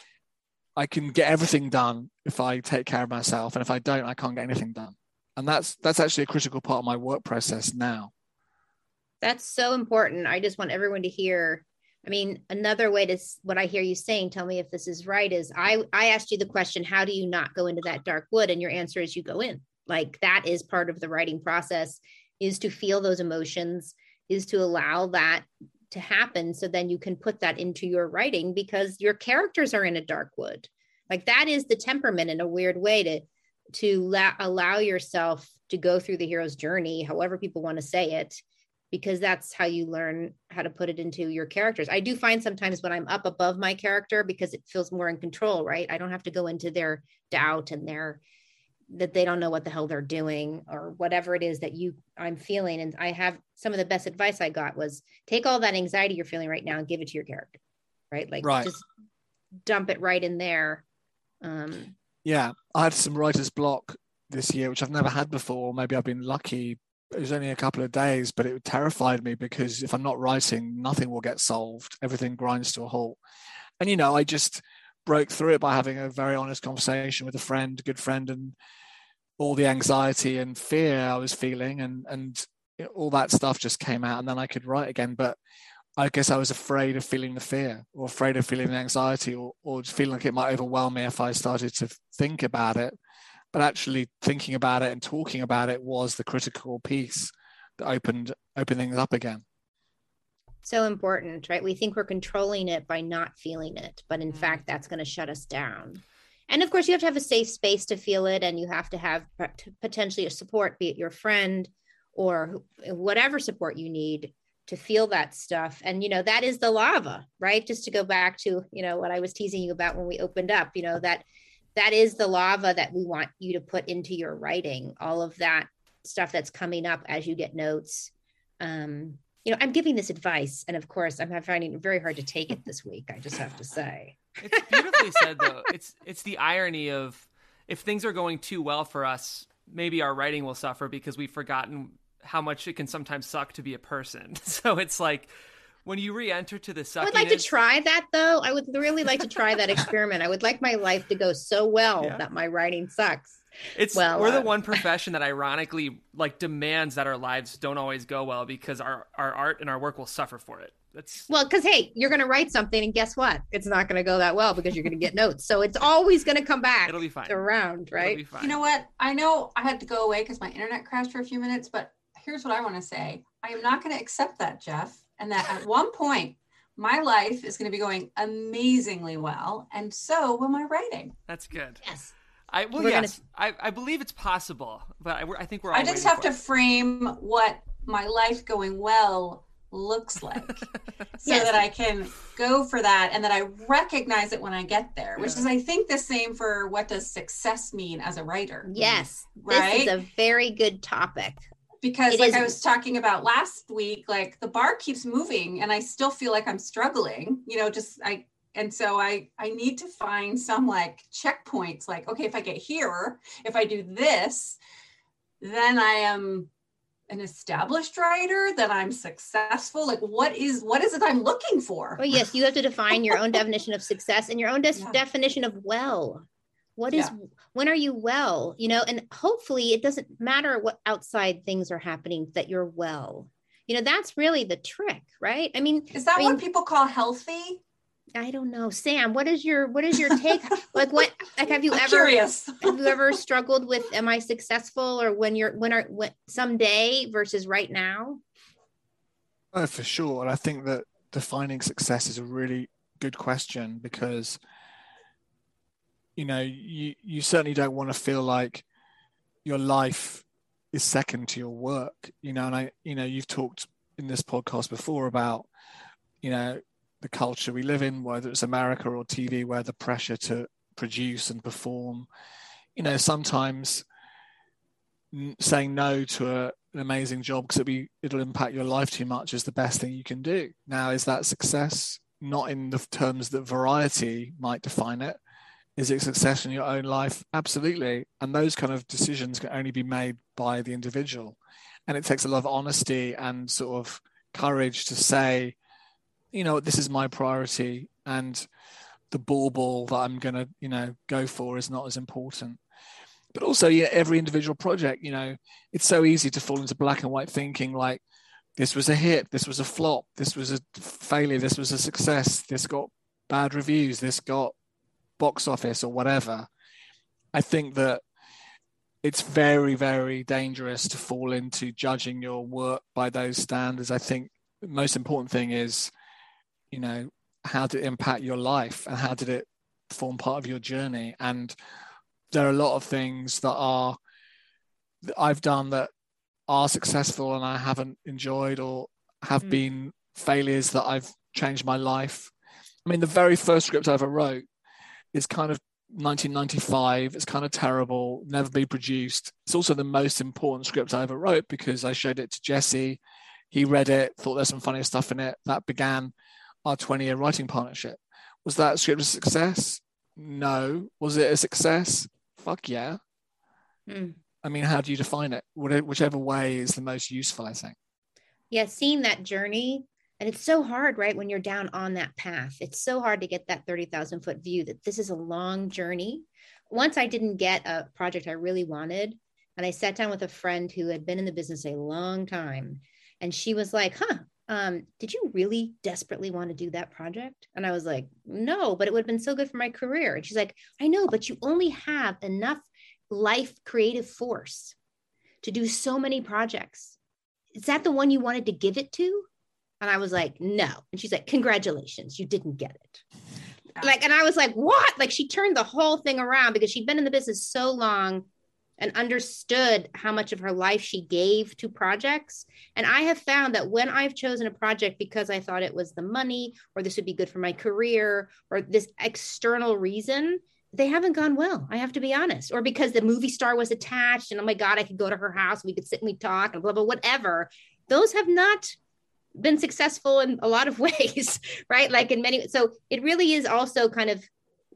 I can get everything done if I take care of myself. And if I don't, I can't get anything done. And that's that's actually a critical part of my work process now. That's so important. I just want everyone to hear. I mean, another way to, what I hear you saying, tell me if this is right, is I, I asked you the question, how do you not go into that dark wood? And your answer is you go in. Like, that is part of the writing process, is to feel those emotions, is to allow that to happen. So then you can put that into your writing, because your characters are in a dark wood. Like, that is the temperament in a weird way, to, to la- allow yourself to go through the hero's journey, however people want to say it, because that's how you learn how to put it into your characters. I do find sometimes when I'm up above my character, because it feels more in control, right? I don't have to go into their doubt and their, that they don't know what the hell they're doing, or whatever it is that you, I'm feeling. And I have, some of the best advice I got was, take all that anxiety you're feeling right now and give it to your character, right? Like, right. Just dump it right in there. Um, yeah. I had some writer's block this year, which I've never had before. Maybe I've been lucky. It was only a couple of days, but it terrified me, because if I'm not writing, nothing will get solved. Everything grinds to a halt. And, you know, I just broke through it by having a very honest conversation with a friend, a good friend, and all the anxiety and fear I was feeling, and, and you know, all that stuff just came out, and then I could write again. But I guess I was afraid of feeling the fear, or afraid of feeling the anxiety, or, or feeling like it might overwhelm me if I started to think about it. But actually thinking about it and talking about it was the critical piece that opened opened things up again. So important, right? We think we're controlling it by not feeling it, but in mm. fact, that's going to shut us down. And of course, you have to have a safe space to feel it, and you have to have potentially a support, be it your friend or whatever support you need to feel that stuff. And, you know, that is the lava, right? Just to go back to, you know, what I was teasing you about when we opened up, you know, that that is the lava that we want you to put into your writing, all of that stuff that's coming up as you get notes. Um, you know, I'm giving this advice, and of course, I'm finding it very hard to take it this week, I just have to say. It's beautifully said, though. It's it's the irony of, if things are going too well for us, maybe our writing will suffer because we've forgotten how much it can sometimes suck to be a person. So it's like, when you re-enter to the suckiness... I would like to try that, though. I would really like to try that experiment. I would like my life to go so well yeah. that my writing sucks. It's well, we're uh, the one profession that ironically like demands that our lives don't always go well, because our, our art and our work will suffer for it. That's well, because hey, you're going to write something, and guess what? It's not going to go that well, because you're going to get notes. So it's always going to come back. It'll be fine. Around, right? It'll be fine. You know what? I know I had to go away because my internet crashed for a few minutes, but here's what I want to say. I am not going to accept that, Jeff, and that at one point, my life is going to be going amazingly well, and so will my writing. That's good. Yes. I well, we're yes, gonna... I, I believe it's possible, but I, I think we're all I just have to it. frame what my life going well looks like, so yes. that I can go for that, and that I recognize it when I get there, which yeah. is, I think, the same for what does success mean as a writer. Yes. Right? This is a very good topic. Because it like is. I was talking about last week, like the bar keeps moving and I still feel like I'm struggling, you know, just I, And so I, I need to find some like checkpoints, like, okay, if I get here, if I do this, then I am an established writer, that I'm successful. Like what is, what is it I'm looking for? Well, yes, you have to define your own definition of success and your own de- Yeah. definition of well. What is, yeah. when are you well, you know, and hopefully it doesn't matter what outside things are happening, that you're well, you know, that's really the trick, right? I mean, is that I mean, what people call healthy? I don't know. Sam, what is your, what is your take? Like what, like, have you I'm ever, curious. have you ever struggled with, am I successful, or when you're, when are, when someday versus right now? Oh, for sure. And I think that defining success is a really good question, because you know, you, you certainly don't want to feel like your life is second to your work, you know, and I, you know, you've talked in this podcast before about, you know, the culture we live in, whether it's America or T V, where the pressure to produce and perform, you know, sometimes saying no to a, an amazing job because it'll be, it'll impact your life too much is the best thing you can do. Now, is that success? Not in the terms that Variety might define it. Is it success in your own life? Absolutely. And those kind of decisions can only be made by the individual. And it takes a lot of honesty and sort of courage to say, you know, this is my priority, and the bauble that I'm going to, you know, go for is not as important. But also, yeah, every individual project, you know, it's so easy to fall into black and white thinking like, this was a hit, this was a flop, this was a failure, this was a success, this got bad reviews, this got box office or whatever. I think that it's very, very dangerous to fall into judging your work by those standards. I think the most important thing is, you know, how did it impact your life and how did it form part of your journey? And there are a lot of things that are that I've done that are successful and I haven't enjoyed, or have mm. been failures that I've changed my life. I mean, the very first script I ever wrote is kind of nineteen ninety-five. It's kind of terrible, never be produced. It's also the most important script I ever wrote because I showed it to Jesse. He read it, thought there's some funny stuff in it. That began our twenty-year writing partnership. Was that script a success? No. Was it a success? Fuck yeah. Mm. I mean, how do you define it? Whichever way is the most useful, I think. Yeah, seeing that journey. And it's so hard, right? When you're down on that path, it's so hard to get that thirty thousand foot view that this is a long journey. Once I didn't get a project I really wanted, and I sat down with a friend who had been in the business a long time. And she was like, huh, um, did you really desperately want to do that project? And I was like, no, but it would have been so good for my career. And she's like, I know, but you only have enough life creative force to do so many projects. Is that the one you wanted to give it to? And I was like, no. And she's like, congratulations, you didn't get it. Yeah. Like, and I was like, what? Like, she turned the whole thing around because she'd been in the business so long and understood how much of her life she gave to projects. And I have found that when I've chosen a project because I thought it was the money, or this would be good for my career, or this external reason, they haven't gone well. I have to be honest. Or because the movie star was attached and, oh my God, I could go to her house, we could sit and we talk and blah, blah, whatever. Those have not been successful in a lot of ways, right? Like in many, so it really is also kind of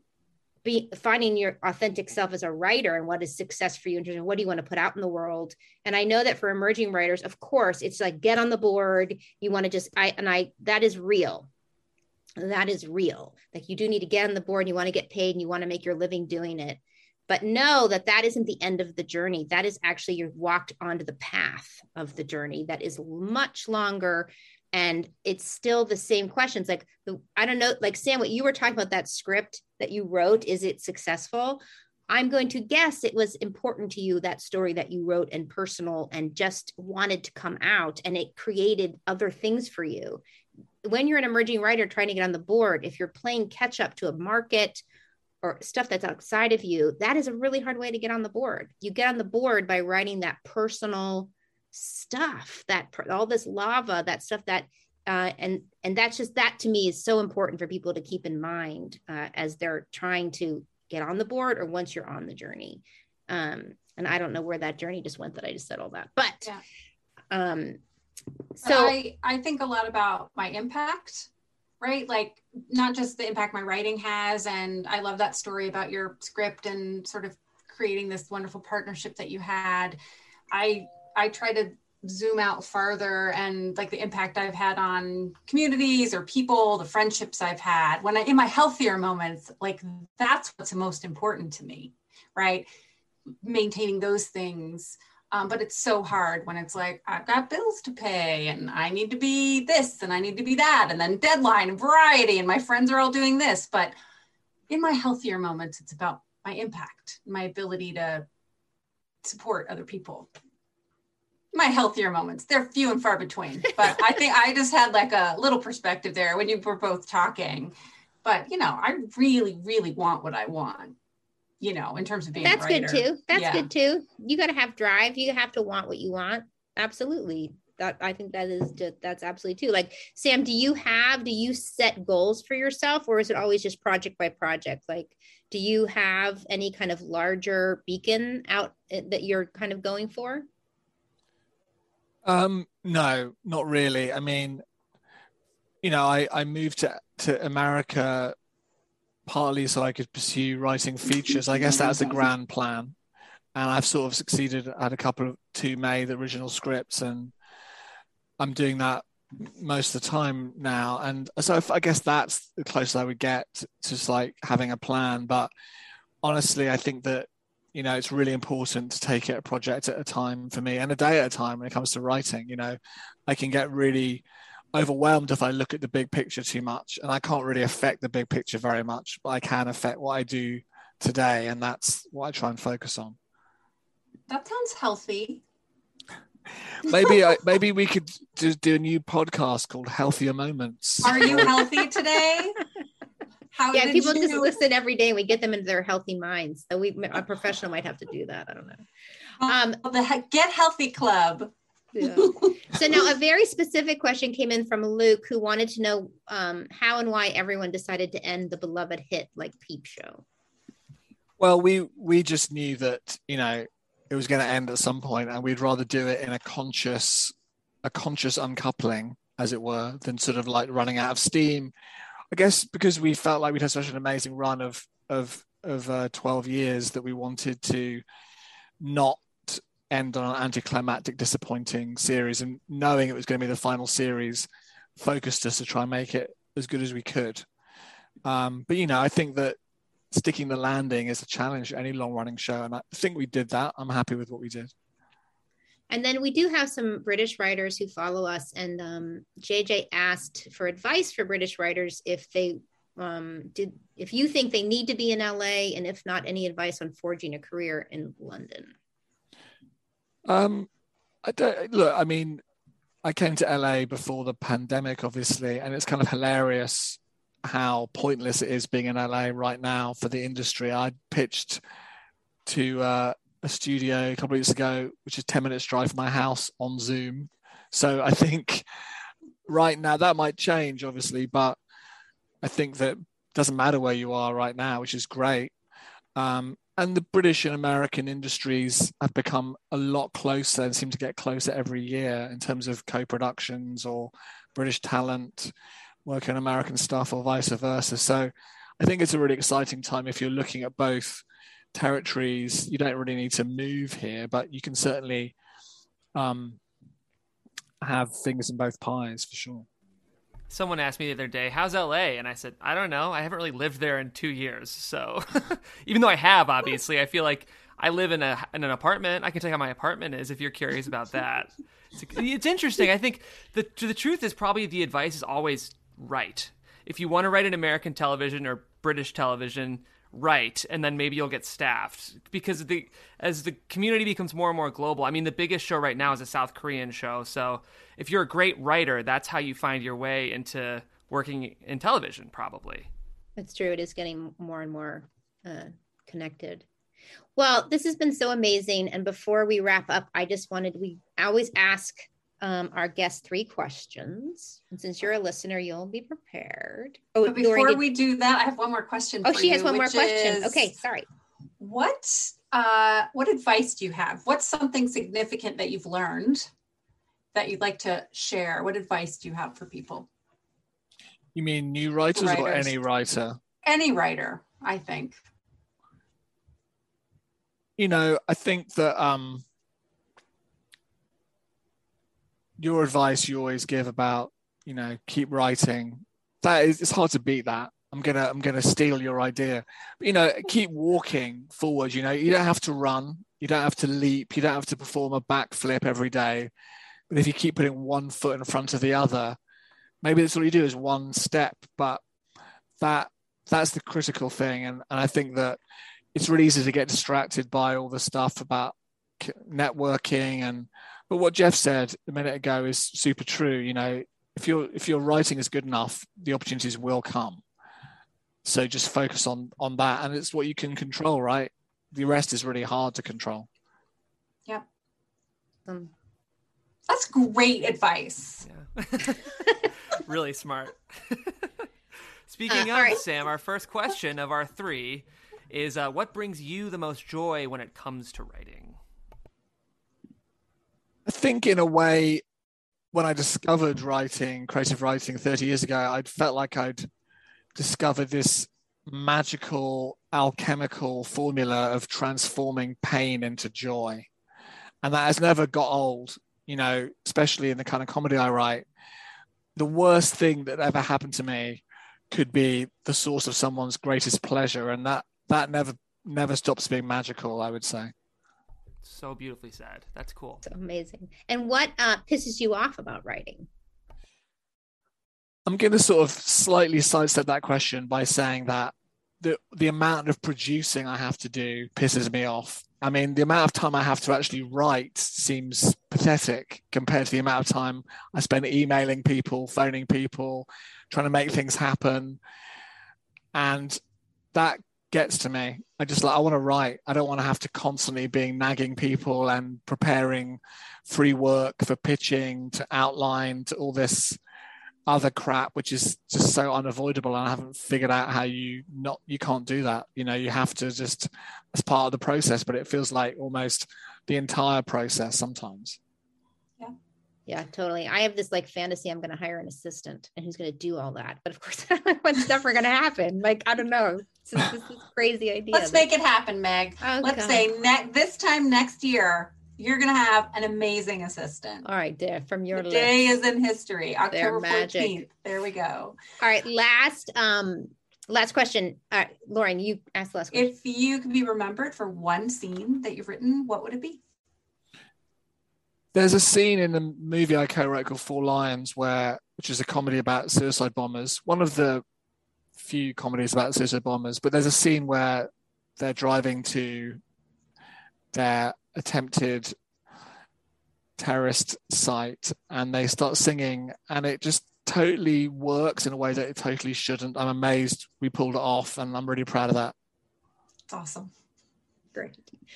be finding your authentic self as a writer and what is success for you in terms of what do you want to put out in the world. And I know that for emerging writers, of course, it's like, get on the board. You want to just, I, and I, that is real. That is real. Like you do need to get on the board and you want to get paid and you want to make your living doing it. But know that that isn't the end of the journey. That is actually, you've walked onto the path of the journey that is much longer. And it's still the same questions. Like, the, I don't know, like Sam, what you were talking about, that script that you wrote, is it successful? I'm going to guess it was important to you, that story that you wrote and personal and just wanted to come out, and it created other things for you. When you're an emerging writer trying to get on the board, if you're playing catch up to a market or stuff that's outside of you, that is a really hard way to get on the board. You get on the board by writing that personal stuff, that all this lava, that stuff that, uh, and, and that's just, that to me is so important for people to keep in mind uh, as they're trying to get on the board or once you're on the journey. Um, and I don't know where that journey just went that I just said all that, but, yeah. um, so I, I think a lot about my impact. right? Like not just the impact my writing has. And I love that story about your script and sort of creating this wonderful partnership that you had. I, I try to zoom out farther and like the impact I've had on communities or people, the friendships I've had when I, in my healthier moments, like that's what's most important to me, right? Maintaining those things. Um, but it's so hard when it's like, I've got bills to pay and I need to be this and I need to be that. And then deadline and variety and my friends are all doing this. But in my healthier moments, it's about my impact, my ability to support other people. My healthier moments, they're few and far between. But I think I just had like a little perspective there when you were both talking. But, you know, I really, really want what I want. You know, in terms of being that's a writer. good too. That's yeah. good too. You got to have drive. You have to want what you want. Absolutely. That I think that is just, that's absolutely too. Like Sam, do you have, do you set goals for yourself or is it always just project by project? Like, do you have any kind of larger beacon out that you're kind of going for? Um, no, not really. I mean, you know, I, I moved to, to America partly so I could pursue writing features. I guess that's the grand plan. And I've sort of succeeded. I had a couple of two made original scripts and I'm doing that most of the time now. And so if, I guess that's the closest I would get to just like having a plan. But honestly, I think that, you know, it's really important to take it a project at a time for me and a day at a time when it comes to writing. You know, I can get really overwhelmed if I look at the big picture too much, and I can't really affect the big picture very much, but I can affect what I do today, and that's what I try and focus on. That sounds healthy. Maybe I, maybe we could just do a new podcast called Healthier Moments. Are you healthy today? How yeah, people you... just listen every day and we get them into their healthy minds. So we, a professional might have to do that. I don't know. Um, the Get Healthy Club. Yeah. So now a very specific question came in from Luke, who wanted to know um, how and why everyone decided to end the beloved hit like Peep Show. Well, we we just knew that, you know, it was going to end at some point, and we'd rather do it in a conscious, a conscious uncoupling, as it were, than sort of like running out of steam. I guess because we felt like we'd had such an amazing run of of of uh, twelve years that we wanted to not end on an anticlimactic, disappointing series, and knowing it was going to be the final series focused us to try and make it as good as we could. Um, but, you know, I think that sticking the landing is a challenge to any long-running show, and I think we did that. I'm happy with what we did. And then we do have some British writers who follow us, and um, J J asked for advice for British writers if they um, did, if you think they need to be in L A, and if not, any advice on forging a career in London. Um, I don't look. I mean, I came to L A before the pandemic, obviously, and it's kind of hilarious how pointless it is being in L A right now for the industry. I pitched to uh, a studio a couple of weeks ago, which is ten minutes drive from my house on Zoom. So I think right now that might change, obviously, but I think that it doesn't matter where you are right now, which is great. Um, and the British and American industries have become a lot closer and seem to get closer every year in terms of co-productions or British talent working on American stuff or vice versa. So I think it's a really exciting time if you're looking at both territories. You don't really need to move here, but you can certainly um, have fingers in both pies for sure. Someone asked me the other day, how's L A? And I said, I don't know. I haven't really lived there in two years. So even though I have, obviously, I feel like I live in a in an apartment. I can tell you how my apartment is if you're curious about that. It's, it's interesting. I think the the truth is probably the advice is always right. If you want to write an American television or British television, right, and then maybe you'll get staffed. Because the as the community becomes more and more global, I mean, the biggest show right now is a South Korean show. So if you're a great writer, that's how you find your way into working in television, probably. That's true. It is getting more and more uh, connected. Well, this has been so amazing. And before we wrap up, I just wanted, we always ask um, our guests three questions. And since you're a listener, you'll be prepared. Oh, but before did... we do that, I have one more question oh, for she you, has one more question. Is, okay, sorry. What, uh, what advice do you have? What's something significant that you've learned that you'd like to share? What advice do you have for people? You mean new writers, writers or any writer? Any writer, I think. You know, I think that um, your advice you always give about, you know, keep writing, that is, it's hard to beat that. I'm gonna, I'm gonna steal your idea. But, you know, keep walking forward. You know, you don't have to run, you don't have to leap, you don't have to perform a backflip every day. But if you keep putting one foot in front of the other, maybe that's all you do is one step. But that that's the critical thing, and and I think that it's really easy to get distracted by all the stuff about networking and. But what Jeff said a minute ago is super true. You know, if your if your writing is good enough, the opportunities will come. So just focus on on that, and it's what you can control, right? The rest is really hard to control. Yep. Um, that's great advice. Yeah. Really smart. Speaking uh, of, right. Sam, our first question of our three is, uh, what brings you the most joy when it comes to writing? I think in a way, when I discovered writing, creative writing thirty years ago, I'd felt like I'd discovered this magical, alchemical formula of transforming pain into joy. And that has never got old, you know, especially in the kind of comedy I write. The worst thing that ever happened to me could be the source of someone's greatest pleasure. And that, that never, never stops being magical, I would say. So beautifully said. That's cool. So amazing. And what uh, pisses you off about writing? I'm going to sort of slightly sidestep that question by saying that the the amount of producing I have to do pisses me off. I mean, the amount of time I have to actually write seems pathetic compared to the amount of time I spend emailing people, phoning people, trying to make things happen. And that gets to me. I just like, I want to write. I don't want to have to constantly be nagging people and preparing free work for pitching to outline to all this other crap, which is just so unavoidable. And I haven't figured out how you not, you can't do that. You know, you have to just, as part of the process, but it feels like almost the entire process sometimes. Yeah. Yeah, totally. I have this like fantasy, I'm going to hire an assistant and who's going to do all that. But of course, what's never going to happen? Like, I don't know. It's just, this is crazy idea. Let's make it happen, Meg. Oh, Let's God. say ne- this time next year, you're going to have an amazing assistant. All right, there from your the list. Day is in history. October fourteenth. There we go. All right, last um last question. Uh, Lauren, you asked the last question. If you could be remembered for one scene that you've written, what would it be? There's a scene in the movie I co-wrote called Four Lions, where, which is a comedy about suicide bombers. One of the few comedies about suicide bombers, but there's a scene where they're driving to their attempted terrorist site and they start singing, and it just totally works in a way that it totally shouldn't. I'm amazed we pulled it off, and I'm really proud of that. It's awesome. Great.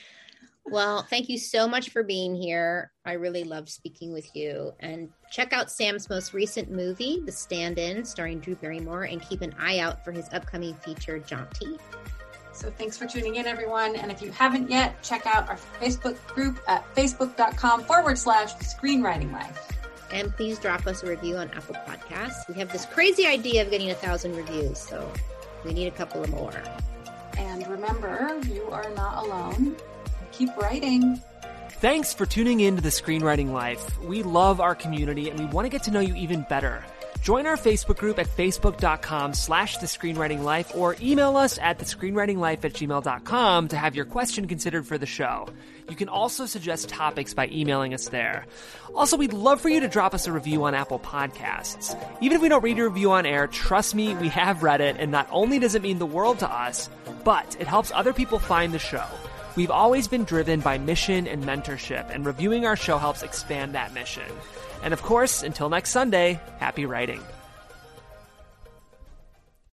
Well, thank you so much for being here. I really love speaking with you. And check out Sam's most recent movie, The Stand-In, starring Drew Barrymore, and keep an eye out for his upcoming feature, Jaunty. So thanks for tuning in, everyone. And if you haven't yet, check out our Facebook group at facebook.com forward slash screenwriting life. And please drop us a review on Apple Podcasts. We have this crazy idea of getting a thousand reviews, so we need a couple of more. And remember, you are not alone. Keep writing. Thanks for tuning in to The Screenwriting Life. We love our community and we want to get to know you even better. Join our Facebook group at facebook.com slash The Screenwriting Life or email us at thescreenwritinglife at gmail dot com to have your question considered for the show. You can also suggest topics by emailing us there. Also, we'd love for you to drop us a review on Apple Podcasts. Even if we don't read your review on air, trust me, we have read it, and not only does it mean the world to us, but it helps other people find the show. We've always been driven by mission and mentorship, and reviewing our show helps expand that mission. And of course, until next Sunday, happy writing.